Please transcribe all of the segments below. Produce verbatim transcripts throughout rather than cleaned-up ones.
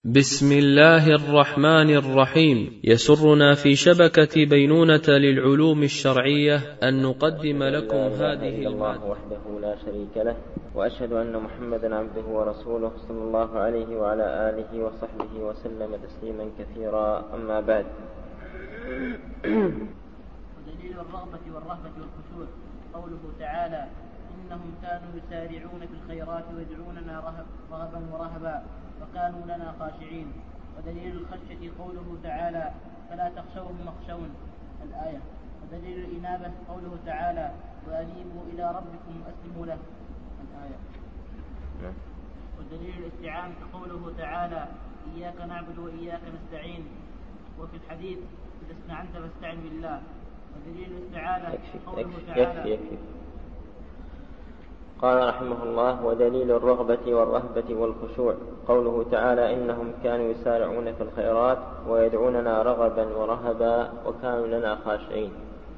بسم الله الرحمن الرحيم. يسرنا في شبكة بينونة للعلوم الشرعية أن نقدم لكم هذه الله وحده لا شريك له، وأشهد أن محمدا عبده ورسوله صلى الله عليه وعلى آله وصحبه وسلم تسليما كثيرا. أما بعد. ودليل الرغبة والرهبة والخشوع قوله تعالى: إنهم كانوا يسارعون في الخيرات ويدعوننا رغبا ورهبا وكانوا لنا خاشعين. ودليل الخشية قوله تعالى: فلا تخشوهم واخشون الآية. ودليل الإنابة قوله تعالى: وأنيبوا إلى ربكم وأسلموا له الآية. ودليل الاستعانة قوله تعالى: إياك نعبد وإياك نستعين. وفي الحديث: إذا استعنت فاستعن بالله. ودليل الاستعانة قوله تعالى: يكفي يكفي. قال رحمه الله: ودليل الرغبة والرهبة والخشوع قوله تعالى: إنهم كانوا يسارعون في الخيرات ويدعوننا رغبا ورهبا وكانوا لنا خاشعين.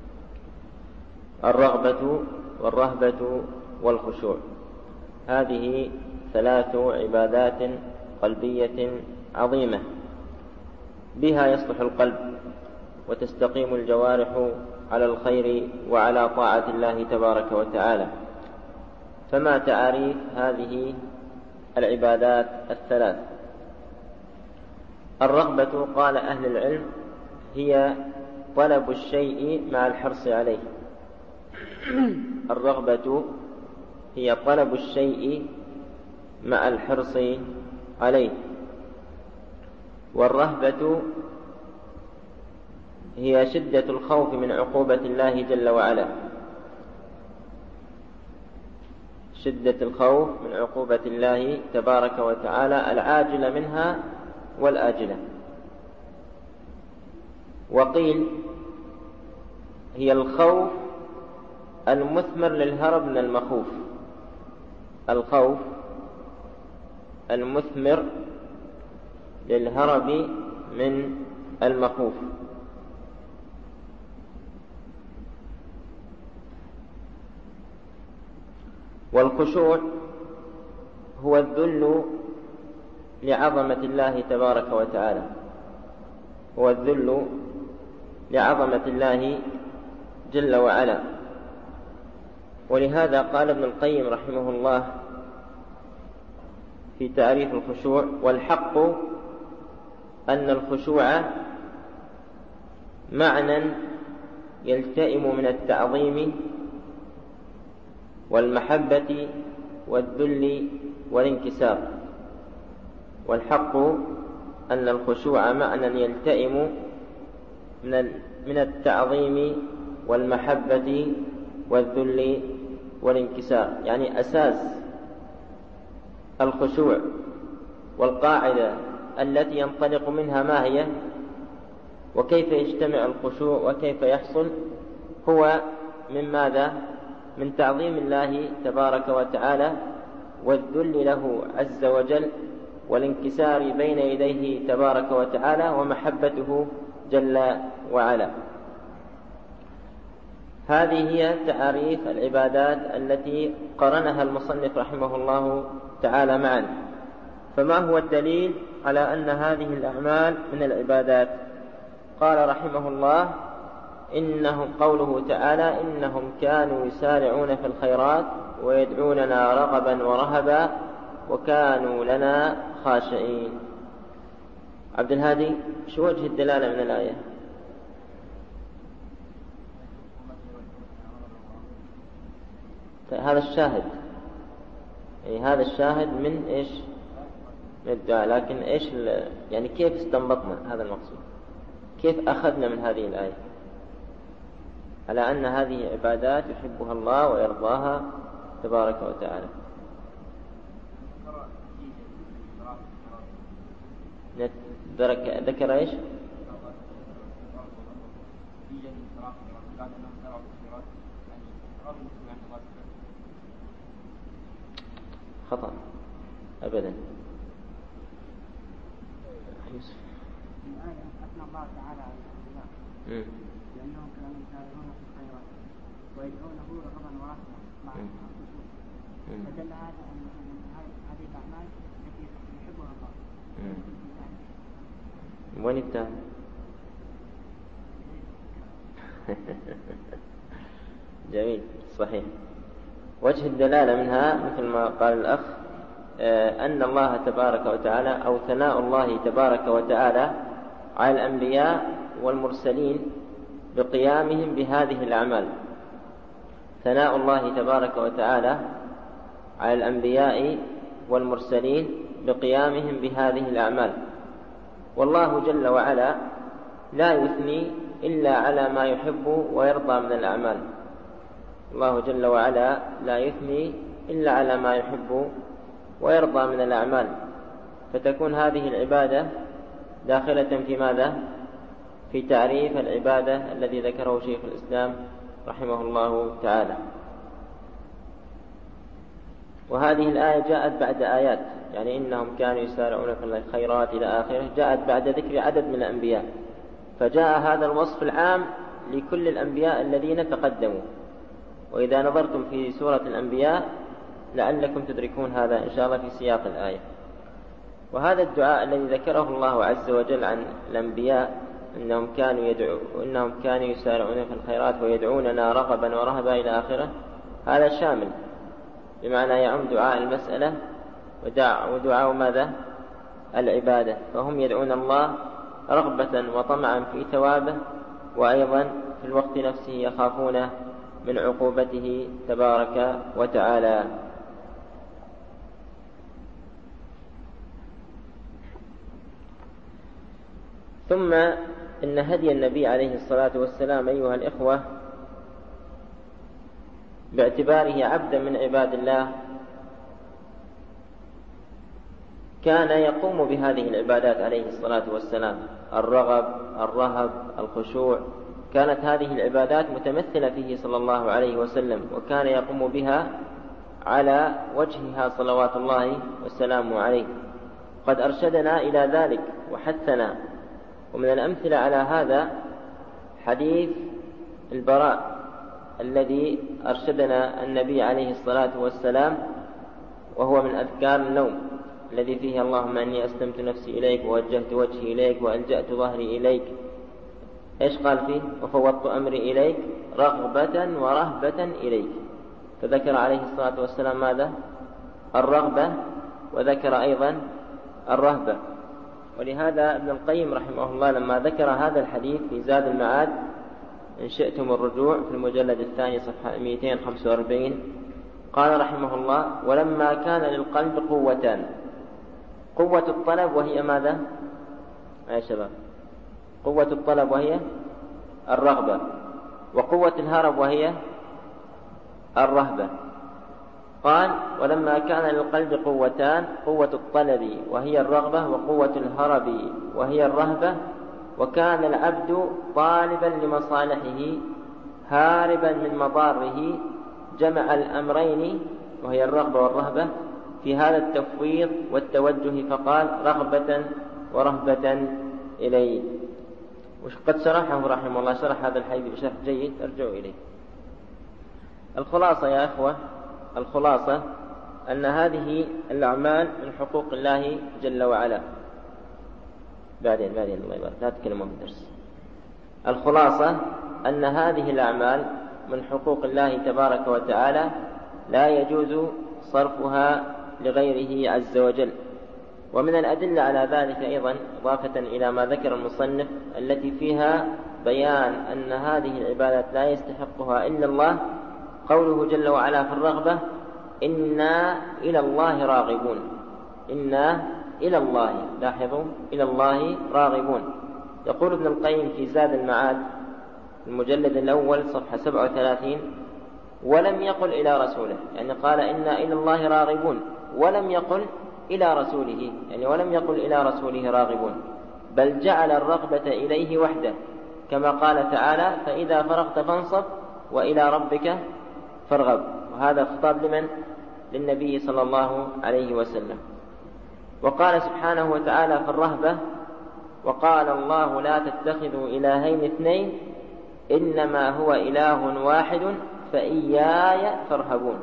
الرغبة والرهبة والخشوع هذه ثلاث عبادات قلبية عظيمة بها يصلح القلب وتستقيم الجوارح على الخير وعلى طاعة الله تبارك وتعالى. فما تعاريف هذه العبادات الثلاث؟ الرغبة قال أهل العلم هي طلب الشيء مع الحرص عليه. الرغبة هي طلب الشيء مع الحرص عليه. والرهبة هي شدة الخوف من عقوبة الله جل وعلا، شدة الخوف من عقوبة الله تبارك وتعالى العاجلة منها والآجلة. وقيل هي الخوف المثمر للهرب من المخوف، الخوف المثمر للهرب من المخوف. والخشوع هو الذل لعظمة الله تبارك وتعالى، هو الذل لعظمة الله جل وعلا. ولهذا قال ابن القيم رحمه الله في تعريف الخشوع: والحق أن الخشوع معنى يلتئم من التعظيم والمحبة والذل والانكسار. والحق أن الخشوع معنى يلتئم من التعظيم والمحبة والذل والانكسار، يعني أساس الخشوع والقاعدة التي ينطلق منها ما هي، وكيف يجتمع الخشوع وكيف يحصل، هو من ماذا؟ من تعظيم الله تبارك وتعالى والذل له عز وجل والانكسار بين يديه تبارك وتعالى ومحبته جل وعلا. هذه هي تعاريف العبادات التي قرنها المصنف رحمه الله تعالى معا. فما هو الدليل على أن هذه الأعمال من العبادات؟ قال رحمه الله: إنهم قوله تعالى: إنهم كانوا يسارعون في الخيرات ويدعوننا رغبا ورهبا وكانوا لنا خاشعين. عبد الهادي، شو وجه الدلالة من الآية؟ هذا الشاهد، يعني هذا الشاهد من إيش؟ من الدعاء. لكن إيش يعني كيف استنبطنا هذا المقصود؟ كيف أخذنا من هذه الآية على أن هذه عبادات يحبها الله ويرضاها تبارك وتعالى؟ ذكر إيش؟ خطأ أبدا. يوسف. أثنى الله تعالى على الأنبياء لأنهم كانوا يسارعون في الخيرات ويدعونه رغبا ورهبا مع الخشوع، فدل هذا أن هذه الأعمال التي يحبها الله وين التاء؟ جميل، صحيح. وجه الدلالة منها مثل ما قال الأخ أن الله تبارك وتعالى أو ثناء الله تبارك وتعالى على الأنبياء والمرسلين بقيامهم بهذه الأعمال. ثناء الله تبارك وتعالى على الأنبياء والمرسلين بقيامهم بهذه الأعمال، والله جل وعلا لا يثني إلا على ما يحب ويرضى من الأعمال. الله جل وعلا لا يثني إلا على ما يحب ويرضى من الأعمال، فتكون هذه العبادة داخلة في ماذا؟ في تعريف العبادة الذي ذكره شيخ الإسلام رحمه الله تعالى. وهذه الآية جاءت بعد آيات، يعني إنهم كانوا يسارعون في الخيرات إلى آخره، جاءت بعد ذكر عدد من الأنبياء، فجاء هذا الوصف العام لكل الأنبياء الذين تقدموا. وإذا نظرتم في سورة الأنبياء لعلكم تدركون هذا إن شاء الله في سياق الآية. وهذا الدعاء الذي ذكره الله عز وجل عن الأنبياء إنهم كانوا يدعو إنهم كانوا يسارعون في الخيرات ويدعوننا رغبا ورهبا إلى آخره، هذا شامل، بمعنى يعم دعاء المسألة ودعاء ماذا؟ العبادة. فهم يدعون الله رغبة وطمعا في ثوابه، وأيضا في الوقت نفسه يخافون من عقوبته تبارك وتعالى. ثم إن هدي النبي عليه الصلاة والسلام أيها الإخوة باعتباره عبدا من عباد الله كان يقوم بهذه العبادات عليه الصلاة والسلام، الرغب، الرهب، الخشوع، كانت هذه العبادات متمثلة فيه صلى الله عليه وسلم، وكان يقوم بها على وجهها صلوات الله والسلام عليه. قد أرشدنا إلى ذلك وحثنا. ومن الأمثلة على هذا حديث البراء الذي أرشدنا النبي عليه الصلاة والسلام، وهو من أذكار النوم الذي فيه اللهم أني أسلمت نفسي إليك ووجهت وجهي إليك وألجأت ظهري إليك. إيش قال فيه؟ وفوضت أمري إليك رغبة ورهبة إليك. فذكر عليه الصلاة والسلام ماذا؟ الرغبة، وذكر أيضا الرهبة. ولهذا ابن القيم رحمه الله لما ذكر هذا الحديث في زاد المعاد إن شئتم الرجوع في المجلد الثاني صفحة مئتين وخمسة وأربعين قال رحمه الله: ولما كان للقلب قوتان، قوة الطلب وهي ماذا؟ يا شباب، قوة الطلب وهي الرغبة، وقوة الهرب وهي الرهبة. قال: ولما كان للقلب قوتان، قوة الطلب وهي الرغبة، وقوة الهرب وهي الرهبة، وكان العبد طالبا لمصالحه هاربا من مضاره، جمع الأمرين وهي الرغبة والرهبة في هذا التفويض والتوجه، فقال: رغبة ورهبة إليه. وقد شرحه رحمه الله، شرح هذا الحديث بشرح جيد، ارجعوا إليه. الخلاصة يا أخوة، الخلاصة أن هذه الأعمال من حقوق الله جل وعلا. بعدين بعدين الله يبارك، لا تكلموا في الدرس. الخلاصة أن هذه الأعمال من حقوق الله تبارك وتعالى لا يجوز صرفها لغيره عز وجل. ومن الأدلة على ذلك أيضا إضافة إلى ما ذكر المصنف التي فيها بيان أن هذه العبادات لا يستحقها إلا الله، قوله جل وعلا في الرغبة: إنا إلى الله راغبون. إنا إلى الله، لاحظوا، إلى الله راغبون. يقول ابن القيم في زاد المعاد المجلد الأول صفحة سبعة وثلاثين: ولم يقل إلى رسوله، يعني قال إنا إلى الله راغبون، ولم يقل إلى رسوله، يعني ولم يقل إلى رسوله راغبون، بل جعل الرغبة إليه وحده، كما قال تعالى: فإذا فرغت فانصب وإلى ربك فارغب. وهذا خطاب لمن؟ للنبي صلى الله عليه وسلم. وقال سبحانه وتعالى في الرهبة: وقال الله لا تتخذوا إلهين اثنين إنما هو إله واحد فإياي فارهبون.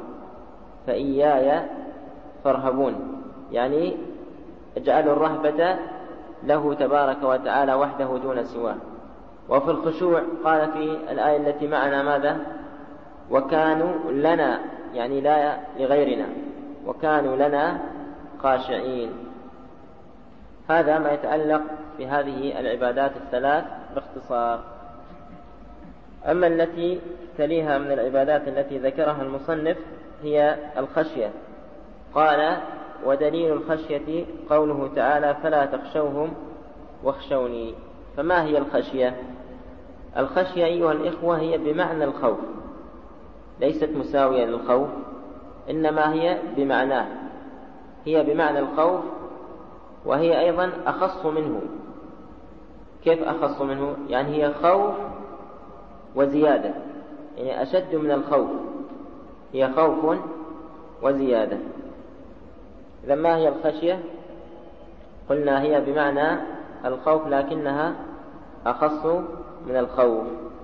فإياي فارهبون، يعني اجعلوا الرهبة له تبارك وتعالى وحده دون سواه. وفي الخشوع قال في الآية التي معنا ماذا؟ وكانوا لنا، يعني لا لغيرنا، وكانوا لنا خاشعين. هذا ما يتعلق بهذه العبادات الثلاث باختصار. أما التي تليها من العبادات التي ذكرها المصنف هي الخشية. قال: ودليل الخشية قوله تعالى: فلا تخشوهم واخشوني. فما هي الخشية؟ الخشية أيها الإخوة هي بمعنى الخوف، ليست مساوية للخوف، إنما هي بمعناه، هي بمعنى الخوف، وهي أيضا أخص منه. كيف أخص منه؟ يعني هي خوف وزيادة، يعني أشد من الخوف، هي خوف وزيادة. لما هي الخشية؟ قلنا هي بمعنى الخوف لكنها أخص من الخوف،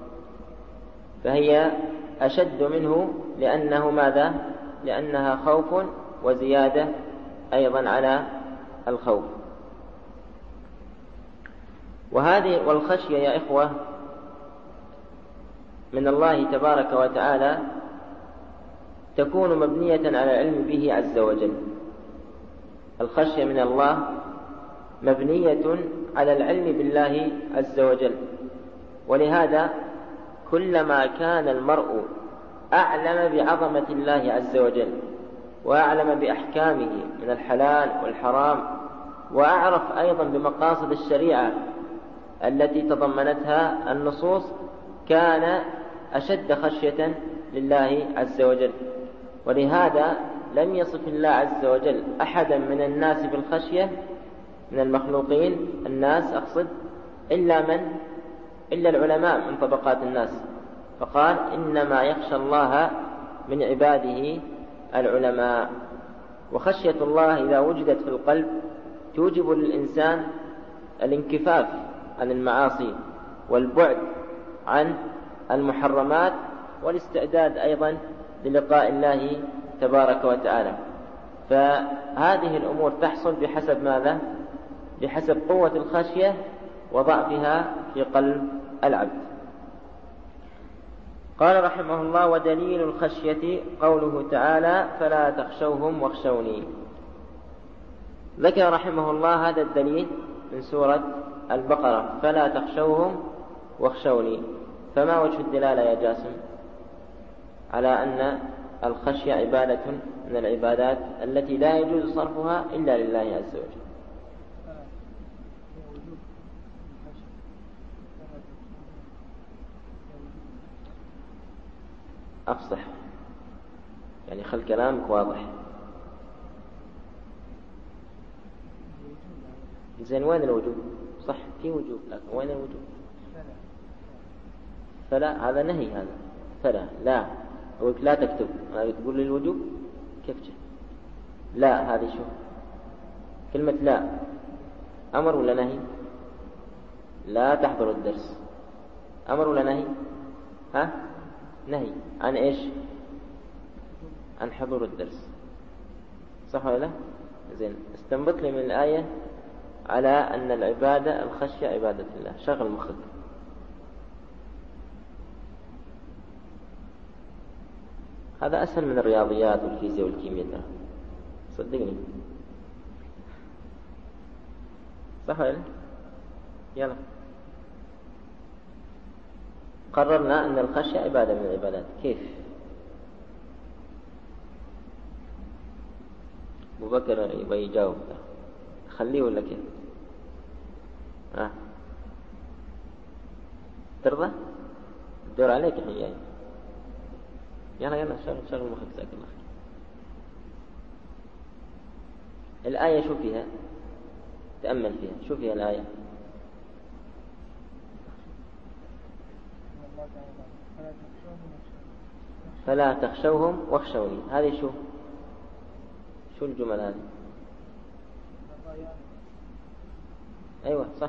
فهي أشد منه لأنه ماذا؟ لأنها خوف وزيادة أيضا على الخوف. وهذه والخشية يا إخوة من الله تبارك وتعالى تكون مبنية على العلم به عز وجل. الخشية من الله مبنية على العلم بالله عز وجل، ولهذا كلما كان المرء أعلم بعظمة الله عز وجل وأعلم بأحكامه من الحلال والحرام، وأعرف أيضا بمقاصد الشريعة التي تضمنتها النصوص، كان أشد خشية لله عز وجل. ولهذا لم يصف الله عز وجل أحدا من الناس بالخشية من المخلوقين، الناس أقصد، إلا من إلا العلماء من طبقات الناس، فقال: إنما يخشى الله من عباده العلماء. وخشية الله إذا وجدت في القلب توجب للإنسان الانكفاف عن المعاصي والبعد عن المحرمات والاستعداد أيضا للقاء الله تبارك وتعالى. فهذه الأمور تحصل بحسب ماذا؟ بحسب قوة الخشية وضعفها في قلب العبد. قال رحمه الله: ودليل الخشية قوله تعالى: فلا تخشوهم واخشوني. ذكر رحمه الله هذا الدليل من سورة البقرة: فلا تخشوهم واخشوني. فما وجه الدلالة يا جاسم على أن الخشية عبادة من العبادات التي لا يجوز صرفها إلا لله عز وجل؟ أفصح، يعني خل كلامك واضح. زين، وين الوجوب؟ صح، في وجوب، لكن وين الوجوب؟ فلا، هذا نهي. هذا فلا لا أقول لا تكتب، أنا تقول لي الوجوب كيف جاء؟ لا، هذه شو كلمة لا؟ أمر ولا نهي؟ لا تحضر الدرس أمر ولا نهي؟ ها؟ نهي عن إيش؟ عن حضور الدرس، صح ولا لا؟ زين، استنبط لي من الآية على أن العبادة الخشية عبادة الله. شغل مخك. هذا أسهل من الرياضيات والفيزياء والكيمياء، ترى صدقني، صح ولا لا؟ يلا، قررنا أن الخشية عبادة من العبادات. كيف؟ أبو بكر يبغى يجاوب، خليه ولا كيف؟ ها؟ ترضى؟ الدور عليك الحين جاي. يلا يلا شغل شغل مخك، جزاك الله خير. الآية شو فيها؟ تأمل فيها، شو فيها الآية؟ فلا تخشوهم واخشوني. هذه شو شو الجمل هذه؟ أيوة صح،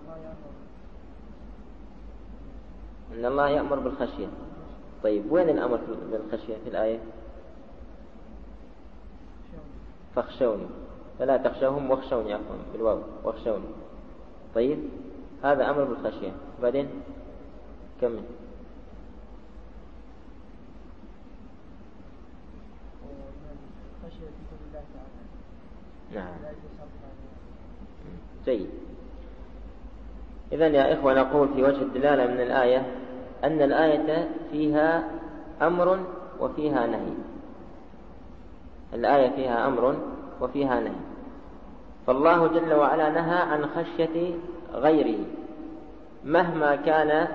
إن الله يأمر بالخشية. طيب وين الأمر بالخشية في الآية؟ فاخشوني، فلا تخشوهم واخشوني، عفوا بالواو، واخشوني. طيب هذا أمر بالخشية. بعدين كمل. نعم جيد. إذن يا إخوة نقول في وجه الدلالة من الآية أن الآية فيها أمر وفيها نهي. الآية فيها أمر وفيها نهي. فالله جل وعلا نهى عن خشية غيره مهما كان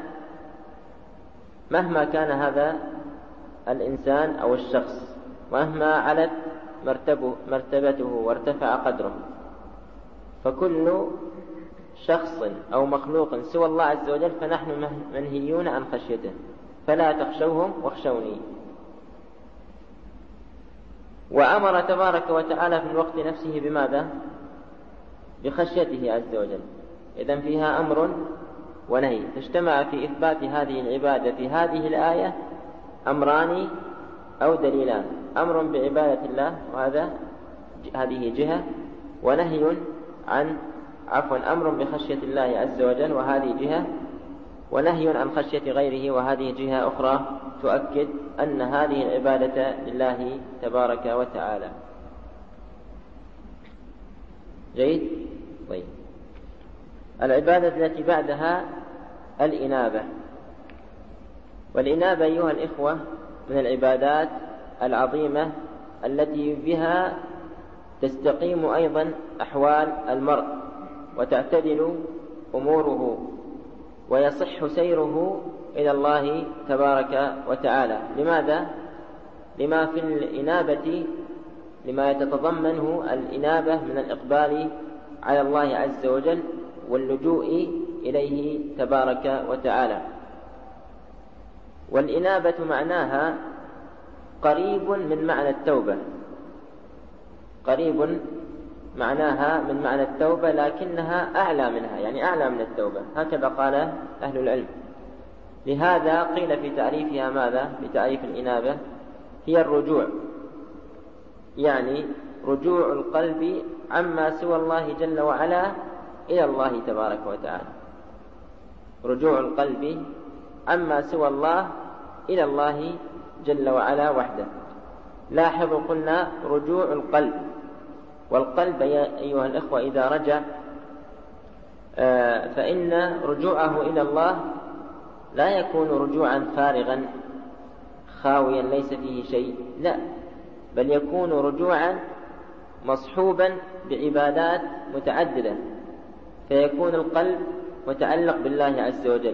مهما كان هذا الإنسان أو الشخص، مهما علت مرتبه مرتبته وارتفع قدره. فكل شخص أو مخلوق سوى الله عز وجل فنحن منهيون عن خشيته، فلا تخشوهم واخشوني. وأمر تبارك وتعالى في الوقت نفسه بماذا؟ بخشيته عز وجل. إذن فيها أمر ونهي، فاجتمع في إثبات هذه العبادة في هذه الآية أمران أو دليلان: أمر بعبادة الله وهذا هذه جهة، ونهي عن عفوا أمر بخشية الله عز وجل وهذه جهة، ونهي عن خشية غيره وهذه جهة أخرى تؤكد أن هذه العبادة لله تبارك وتعالى. جيد. طيب العبادة التي بعدها الإنابة. والإنابة أيها الإخوة من العبادات العظيمة التي بها تستقيم أيضا أحوال المرء وتعتدل أموره ويصح سيره إلى الله تبارك وتعالى. لماذا؟ لما في الإنابة لما يتضمنه الإنابة من الإقبال على الله عز وجل واللجوء إليه تبارك وتعالى. والإنابة معناها قريب من معنى التوبة، قريب معناها من معنى التوبة لكنها أعلى منها، يعني أعلى من التوبة، هكذا قال أهل العلم. لهذا قيل في تعريفها ماذا؟ بتعريف الإنابة هي الرجوع، يعني رجوع القلب عما سوى الله جل وعلا إلى الله تبارك وتعالى. رجوع القلب عما سوى الله إلى الله جل وعلا وحده. لاحظوا قلنا رجوع القلب، والقلب يا أيها الإخوة إذا رجع فإن رجوعه إلى الله لا يكون رجوعا فارغا خاويا ليس فيه شيء، لا، بل يكون رجوعا مصحوبا بعبادات متعددة، فيكون القلب متعلق بالله عز وجل،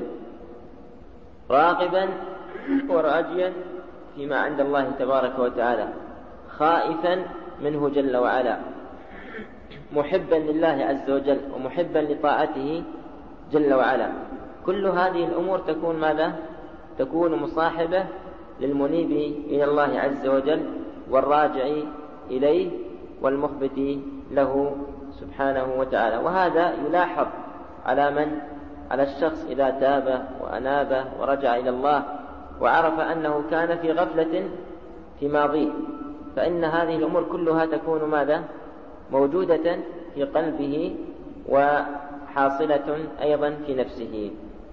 راغبا وراجيا فيما عند الله تبارك وتعالى، خائفا منه جل وعلا، محبا لله عز وجل ومحبا لطاعته جل وعلا. كل هذه الأمور تكون ماذا؟ تكون مصاحبة للمنيب إلى الله عز وجل والراجع إليه والمخبت له سبحانه وتعالى. وهذا يلاحظ على من؟ على الشخص إذا تاب وأناب ورجع إلى الله وعرف أنه كان في غفلة في ماضيه، فإن هذه الأمور كلها تكون ماذا؟ موجودة في قلبه وحاصلة أيضا في نفسه.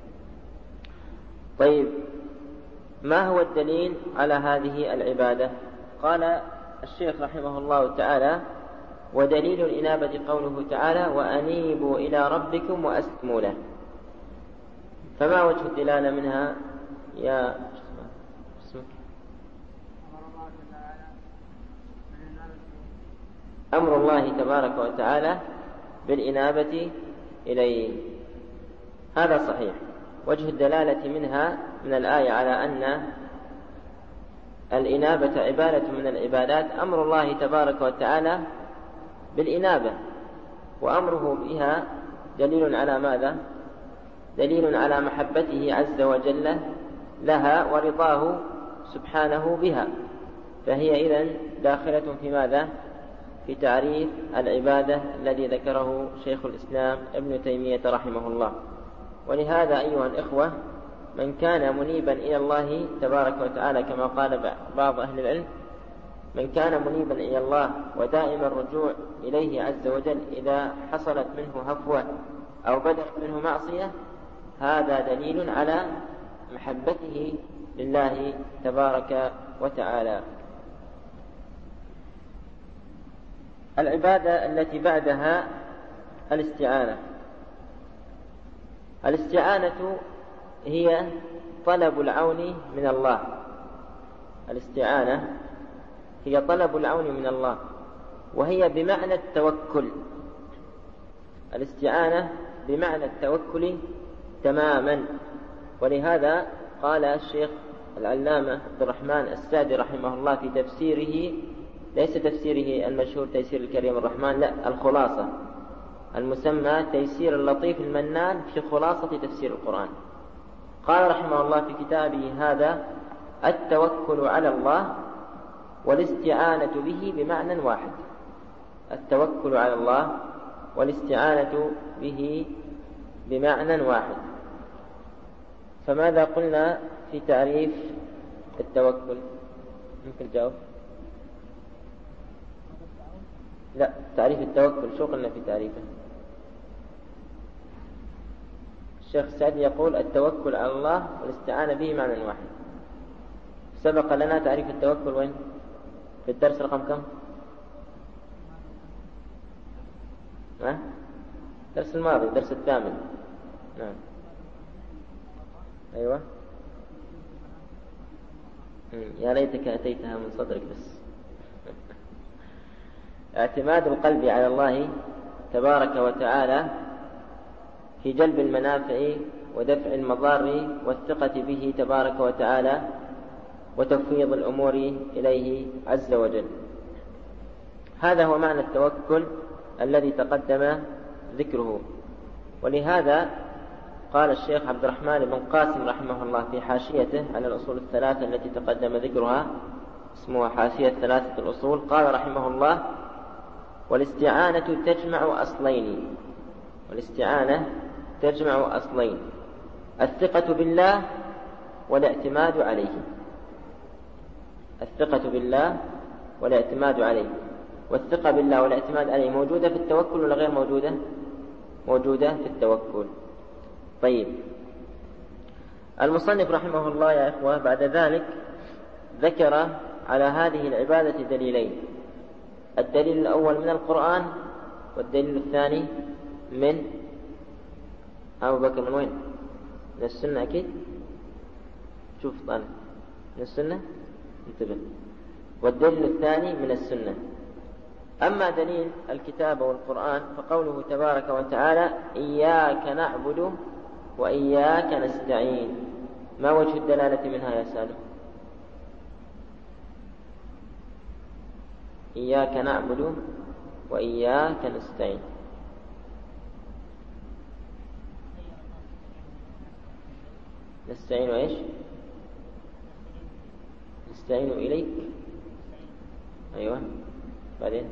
طيب ما هو الدليل على هذه العبادة؟ قال الشيخ رحمه الله تعالى: ودليل الإنابة قوله تعالى: وأنيبوا إلى ربكم وأسلموا له. فما وجه الدلالة منها يا اسمك؟ أمر الله تبارك وتعالى بالإنابة إليه، هذا صحيح. وجه الدلالة منها من الآية على أن الإنابة عبادة من العبادات، أمر الله تبارك وتعالى بالإنابة، وأمره بها دليل على ماذا؟ دليل على محبته عز وجل لها ورضاه سبحانه بها، فهي إذن داخلة في ماذا؟ في تعريف العبادة الذي ذكره شيخ الإسلام ابن تيمية رحمه الله. ولهذا أيها الإخوة من كان منيبا إلى الله تبارك وتعالى كما قال بعض أهل العلم، من كان منيبا إلى الله ودائما الرجوع إليه عز وجل إذا حصلت منه هفوة أو بدأت منه معصية هذا دليل على محبته لله تبارك وتعالى. العبادة التي بعدها الاستعانة. الاستعانة هي طلب العون من الله. الاستعانة هي طلب العون من الله، وهي بمعنى التوكل. الاستعانة بمعنى التوكل تماما. ولهذا قال الشيخ العلامة عبد الرحمن السعدي رحمه الله في تفسيره، ليس تفسيره المشهور تيسير الكريم الرحمن، لا، الخلاصة المسمى تيسير اللطيف المنان في خلاصة تفسير القرآن. قال رحمه الله في كتابه هذا: التوكل على الله والاستعانة به بمعنى واحد. التوكل على الله والاستعانة به بمعنى واحد. فماذا قلنا في تعريف التوكل؟ ممكن تجاوب؟ لا، تعريف التوكل شو قلنا في تعريفه؟ الشيخ السعدي يقول التوكل على الله والاستعانة به معنى واحد. سبق لنا تعريف التوكل وين؟ في الدرس رقم كم؟ ها؟ الدرس الماضي، الدرس الثامن. نعم. أيوة. يا ليتك أتيتها من صدرك بس. اعتماد القلب على الله تبارك وتعالى في جلب المنافع ودفع المضار والثقة به تبارك وتعالى وتفويض الأمور إليه عز وجل. هذا هو معنى التوكل الذي تقدم ذكره. ولهذا قال الشيخ عبد الرحمن بن قاسم رحمه الله في حاشيته على الأصول الثلاثة التي تقدم ذكرها، اسمها حاشية ثلاثة الأصول، قال رحمه الله: والاستعانة تجمع أصلين. والاستعانة تجمع أصلين: الثقة بالله والاعتماد عليه. الثقة بالله والاعتماد عليه. والثقة بالله والاعتماد عليه موجودة في التوكل ولا غير موجودة؟ موجودة في التوكل. طيب، المصنف رحمه الله يا إخوة بعد ذلك ذكر على هذه العبادة دليلين: الدليل الأول من القرآن، والدليل الثاني من أبو بكر. من وين؟ من السنة أكيد. شوف طالب من السنة، انتبه. والدليل الثاني من السنة. أما دليل الكتاب والقرآن فقوله تبارك وتعالى: إياك نعبد وإياك نستعين. ما وجه الدلالة منها يا سالم؟ إياك نعبد وإياك نستعين. نستعين إيش؟ نستعين إليك. أيوة. بعدين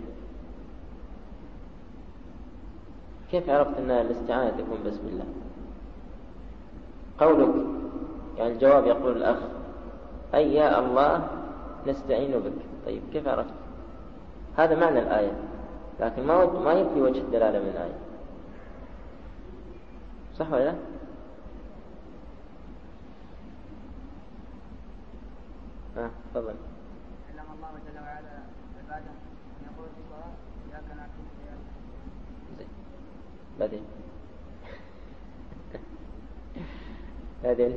كيف عرفت أن الاستعانة تكون بسم الله؟ قولك يعني الجواب يقول الأخ: أي يا الله نستعين بك. طيب كيف عرفت؟ هذا معنى الآية، لكن ما ما يبقي وجه الدلالة من الآية. صح ولا لا؟ ها تفضل. علم الله جل وعلا عباده أن يقول في الصلاة: إياك نعبد وإياك نستعين. بعدين بعدين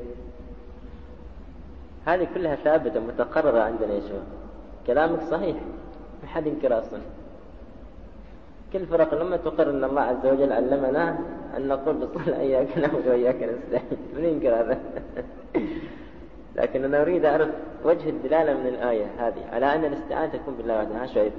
هذه كلها ثابتة متقررة عندنا يا شباب. كلامك صحيح، ما حد ينكر أصلا. كل فرق لما تقر أن الله عز وجل علمنا أن نقول بالصلاة: إياك نعبد وإياك نستعين. من ينكر هذا؟ لكن أنا أريد أعرف وجه الدلالة من الآية هذه على أن الاستعانة تكون بالله وحده. ها شعيب؟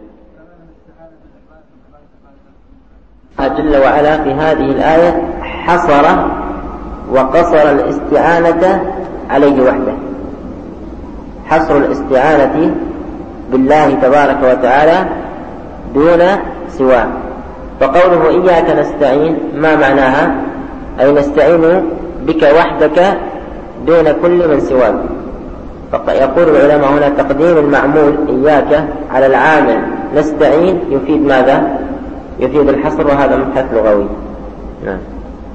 الله جل وعلا في هذه الآية حصر وقصر الاستعانة عليه وحده. حصر الاستعانة بالله تبارك وتعالى دون سواه. فقوله إياك نستعين ما معناها؟ أي نستعين بك وحدك دون كل من سواك. يقول العلماء هنا تقديم المعمول إياك على العامل نستعين يفيد ماذا؟ يفيد الحصر، وهذا مبحث لغوي. نعم.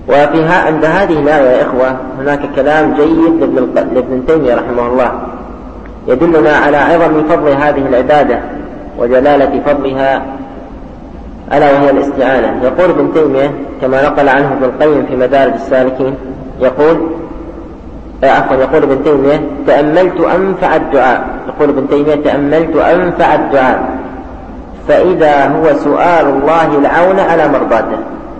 وفيها عند هذه الآية يا إخوة هناك كلام جيد لابن تيمية رحمه الله يدلنا على عظم فضل هذه العبادة وجلالة فضلها، ألا وهي الاستعانة. يقول ابن تيمية كما نقل عنه ابن القيم في مدارج السالكين، يقول عفوا يقول ابن تيمية تأملت أنفع الدعاء يقول ابن تيمية تأملت أنفع الدعاء فإذا هو سؤال الله العون على مرضاته،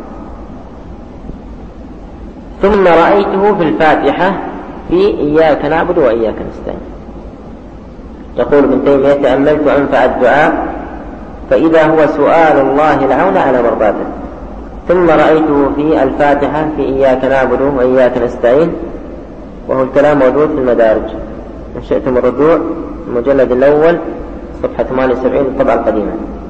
ثم رأيته في الفاتحة في إياك نعبد وإياك نستعين. يقول ابن تيمية تأملت أنفع الدعاء فإذا هو سؤال الله العون على مرضاته، ثم رأيته في الفاتحة في إياك نعبد وإياك نستعين، وهو الكلام موجود في المدارج إن شئتم الرجوع المجلد الأول صفحة ثمانية وسبعين الطبعة القديمة.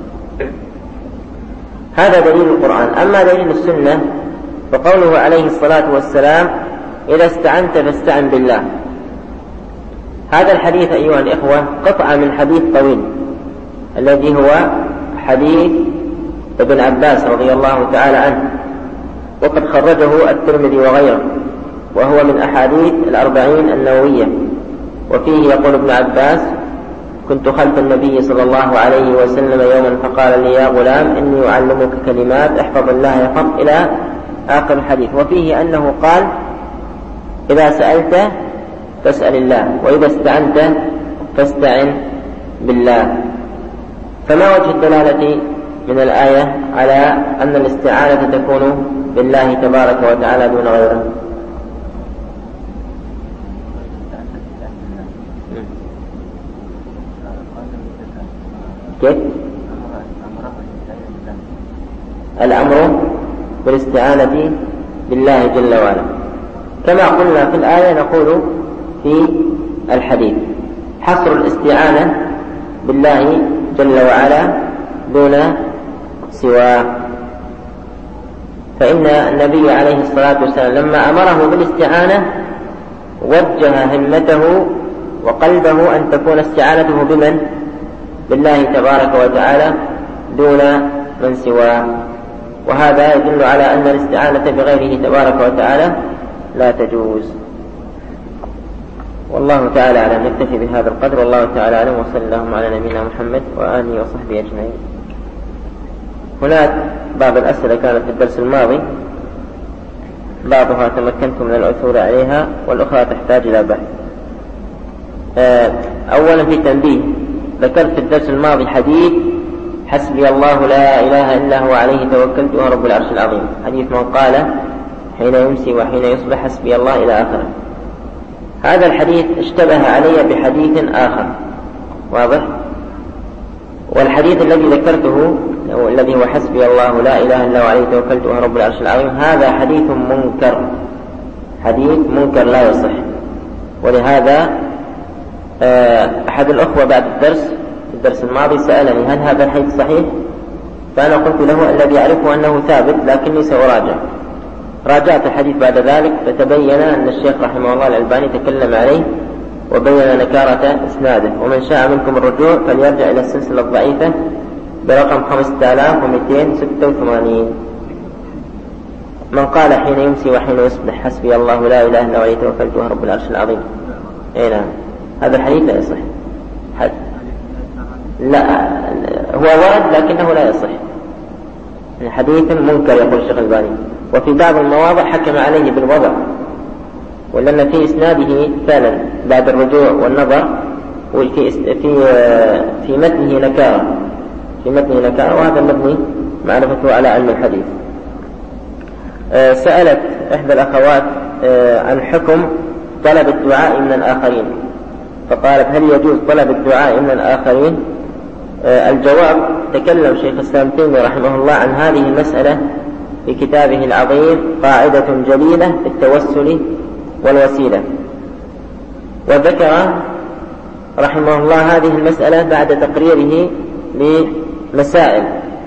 هذا دليل القرآن. أما دليل السنة فقوله عليه الصلاة والسلام إذا استعنت فاستعن بالله. هذا الحديث أيها الإخوة قطعة من حديث طويل الذي هو حديث ابن عباس رضي الله تعالى عنه، وقد خرجه الترمذي وغيره، وهو من أحاديث الأربعين النووية. وفيه يقول ابن عباس كنت خلف النبي صلى الله عليه وسلم يوما فقال لي يا غلام إني أعلمك كلمات احفظ الله يحفظ إلى آخر الحديث. وفيه أنه قال إذا سألت فاسأل الله وإذا استعنت فاستعن بالله. فما وجه الدلالة من الآية على أن الاستعانة تكون بالله تبارك وتعالى دون غيره؟ كيف؟ الأمر بالاستعانة بالله جل وعلا كما قلنا في الآية نقول في الحديث حصر الاستعانة بالله جل وعلا دون سواه. فإن النبي عليه الصلاة والسلام لما أمره بالاستعانة وجه همته وقلبه أن تكون استعانته بمن؟ بالله تبارك وتعالى دون من سواه. وهذا يدل على أن الاستعانة بغيره تبارك وتعالى لا تجوز. والله تعالى أعلم. نكتفي بهذا القدر والله تعالى أعلم، وصلى اللهم على نبينا محمد وآله وصحبه أجمعين. هناك بعض الأسئلة كانت في الدرس الماضي، بعضها تمكنت من العثور عليها والأخرى تحتاج إلى بحث. أولا في تنبيه، ذكرت في الدرس الماضي حديث حسبي الله لا إله إلا هو عليه توكلت وهو رب العرش العظيم، حديث من قال حين يمسي وحين يصبح حسبي الله إلى آخره. هذا الحديث اشتبه علي بحديث آخر واضح، والحديث الذي ذكرته الذي هو حسبي الله لا إله إلا هو عليه توكلت وهو رب العرش العظيم هذا حديث منكر، حديث منكر لا يصح. ولهذا أحد الأخوة بعد الدرس في الدرس الماضي سألني هل هذا الحديث صحيح؟ فأنا قلت له الذي أعرفه أنه ثابت لكني سأراجع. راجعت الحديث بعد ذلك فتبين أن الشيخ رحمه الله الألباني تكلم عليه وبين نكارة إسناده. ومن شاء منكم الرجوع فليرجع إلى السلسلة الضعيفة برقم خمسة آلاف ومئتين وستة وثمانين. من قال حين يمسي وحين يصبح حسبي الله لا إله إلا هو عليه توكلت وهو رب العرش العظيم. أي نعم، هذا الحديث لا يصح. حد. لا هو ورد لكنه لا يصح، حديث منكر يقول الشيخ الألباني. وفي بعض المواضع حكم عليه بالوضع، ولأن في إسناده فعلا بعد الرجوع والنظر وفي في في متنه نكارة في متنه نكارة وهذا المبني معرفته على علم الحديث. سألت إحدى الأخوات عن حكم طلب الدعاء من الآخرين، فقالت هل يجوز طلب الدعاء من الآخرين؟ الجواب تكلم شيخ الإسلام تيمية رحمه الله عن هذه المسألة في كتابه العظيم قاعدة جليلة في التوسل والوسيلة، وذكر رحمه الله هذه المسألة بعد تقريره لمسائل،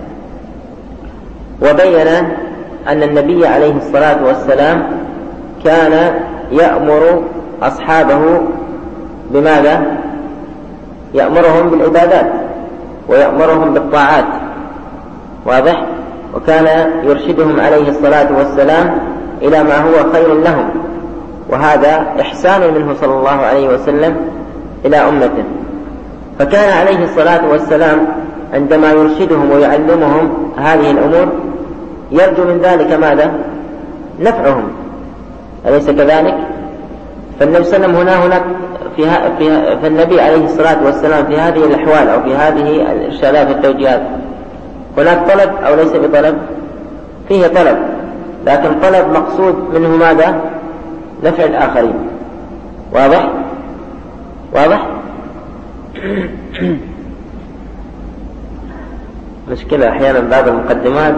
وبين أن النبي عليه الصلاة والسلام كان يأمر أصحابه بماذا؟ يأمرهم بالعبادات ويأمرهم بالطاعات واضح، وكان يرشدهم عليه الصلاة والسلام إلى ما هو خير لهم، وهذا إحسان منه صلى الله عليه وسلم إلى أمته. فكان عليه الصلاة والسلام عندما يرشدهم ويعلمهم هذه الأمور يرجو من ذلك ماذا؟ نفعهم، أليس كذلك؟ فالنبي صلى الله عليه وسلم هنا هناك فيها فيها فالنبي عليه الصلاة والسلام في هذه الأحوال أو في هذه الإرشادات والتوجيهات هناك طلب أو ليس بطلب؟ فيه طلب، لكن طلب مقصود منه ماذا؟ نفع الآخرين. واضح؟ واضح؟ مشكلة أحيانا بعض المقدمات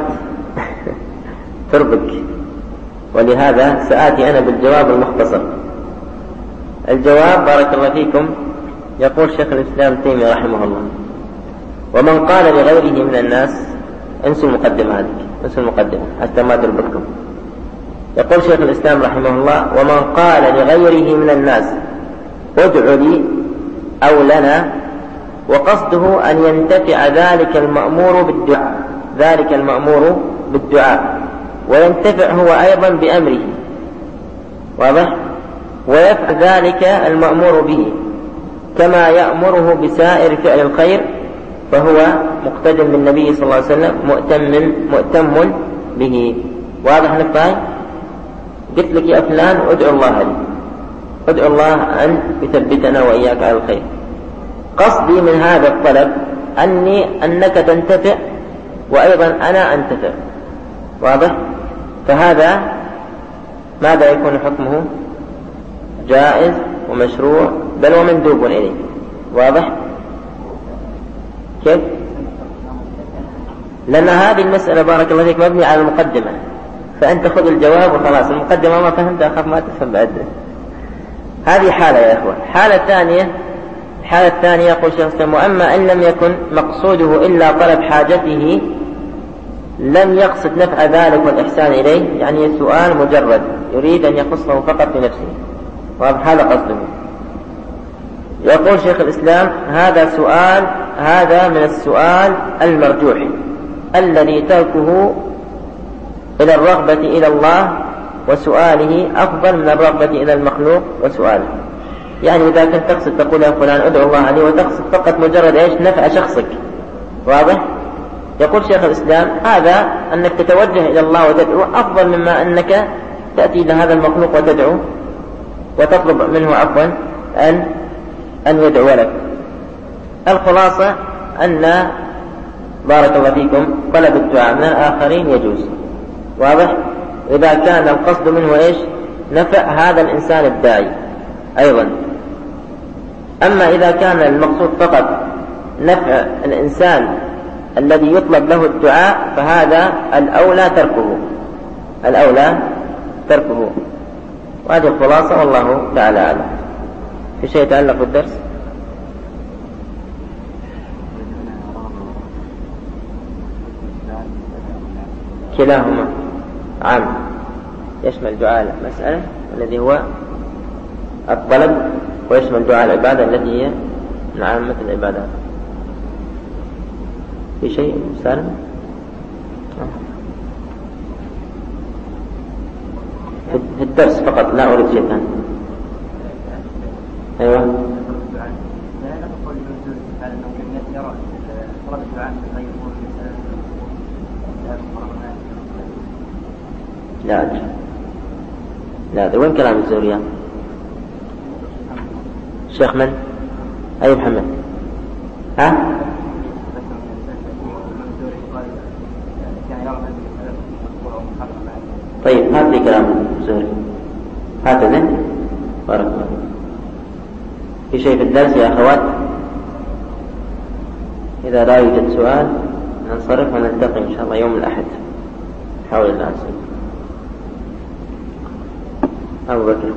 تربك، ولهذا سآتي أنا بالجواب المختصر. الجواب بارك الله فيكم، يقول شيخ الإسلام تيمية رحمه الله: ومن قال لغيره من الناس، انسوا المقدمة هذه، انسوا المقدمة حتى ما تربكم. يقول شيخ الإسلام رحمه الله: ومن قال لغيره من الناس ادع لي أو لنا، وقصده أن ينتفع ذلك المأمور بالدعاء ذلك المأمور بالدعاء وينتفع هو أيضا بأمره. واضح؟ ويفعل ذلك المأمور به كما يأمره بسائر فعل الخير، فهو مقتد بالنبي صلى الله عليه وسلم مؤتم مؤتم به. واضح نقطة؟ قلت لك يا فلان ادعو الله لي، ادعو الله أن يثبتنا وإياك على الخير. قصدي من هذا الطلب أني أنك تنتفع وأيضا أنا أنتفع. واضح؟ فهذا ماذا يكون حكمه؟ جائز ومشروع بل ومندوب إليه. واضح؟ كيف؟ لأن هذه المسألة بارك الله فيك مبني على المقدمة، فأنت خذ الجواب وخلاص، المقدمة ما فهمت أخاف ما تفهم بعد. هذه حالة يا أخوة. حالة ثانية الحالة الثانية يقول شيخ الإسلام: وأما أن لم يكن مقصوده إلا طلب حاجته، لم يقصد نفع ذلك والإحسان إليه، يعني سؤال مجرد يريد أن يخصه فقط بنفسه. وهذا قصده. يقول شيخ الإسلام: هذا سؤال هذا من السؤال المرجوح الذي تركه إلى الرغبة إلى الله وسؤاله أفضل من الرغبة إلى المخلوق وسؤاله. يعني إذا كنت تقصد تقول يا فلان ادعو الله لي وتقصد فقط مجرد إيش؟ نفع شخصك. واضح؟ يقول شيخ الإسلام: هذا أنك تتوجه إلى الله وتدعو أفضل مما أنك تأتي إلى هذا المخلوق وتدعو وتطلب منه عفوا أن أن يدعو لك. الخلاصة أن بارك الله فيكم طلب الدعاء من الآخرين يجوز. واضح؟ إذا كان القصد منه إيش؟ نفع هذا الإنسان الداعي أيضا. أما إذا كان المقصود فقط نفع الإنسان الذي يطلب له الدعاء فهذا الأولى تركه الأولى تركه وهذه الخلاصة والله تعالى أعلم. في شيء يتعلق بالدرس؟ كلاهما عام يشمل دعاء المسألة الذي هو الطلب ويشمل دعاء العبادة التي هي من عامة العبادات. في شيء سالم؟ في الدرس فقط لا أريد شيء ثاني. أيوة. لا أدري لا أدري وين كلام الزوريان؟ شيخ من؟ أي محمد؟ ها؟ طيب هات لي كلام الزوري هكذا. بارك الله. في شيء في الدرس يا أخوات؟ إذا لا يوجد سؤال ننصرف ونلتقي إن شاء الله يوم الأحد. حول الله أسلم. أبو بكر.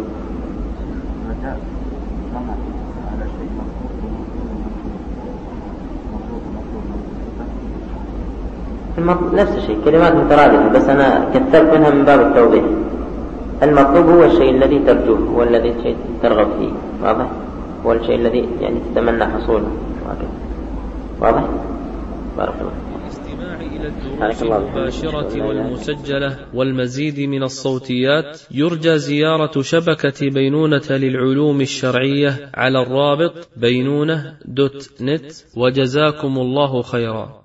نفس الشيء كلمات مترادفة بس أنا كثرت منها من باب التوضيح. المطلوب هو الشيء الذي ترجوه، هو الذي شيء ترغب فيه. واضح؟ هو الشيء الذي يعني تتمنى حصوله. واضح؟ بارك الله. إلى الدروس المباشرة والمسجلة والمزيد من الصوتيات يرجى زيارة شبكة بينونة للعلوم الشرعية على الرابط بينونة دوت نت. وجزاكم الله خيرا.